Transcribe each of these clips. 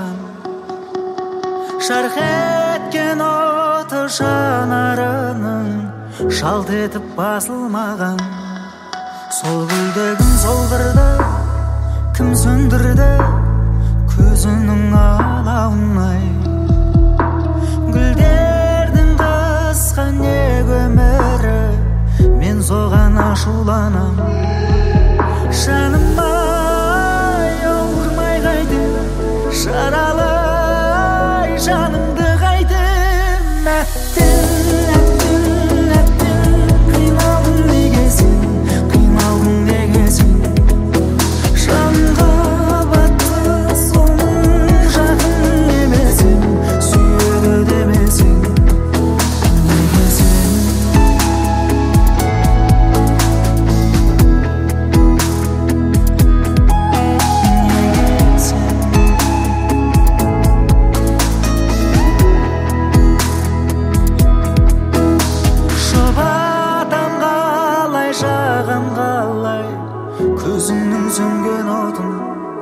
шашылған, жарқ еткен оты жанарының жалт етіп басылмаған. Сол гүлдегін сол қырды кім сөндірді көзінің алауын-ай? Гүлдердің қысқа неге өмірі, мен соған ашуланам. Жаным-ай, ауырмай қайтем, жаралай жанымды қайтем. Әттең, қиналдың неге сен, қиналдың неге сен? Жанға батты соның жақын емесің, сүйеді демесің, неге сен? Жұбатам қалай, жағам қалай, көзіңнің сөнген отын.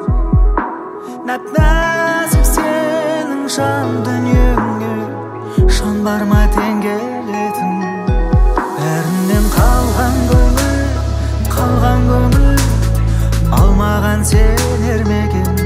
Нәп-нәзік сенің жан дүниеңе, жан бар ма тең келетін? Бәрінен қалған көңіл, алмаған сенер ме екен?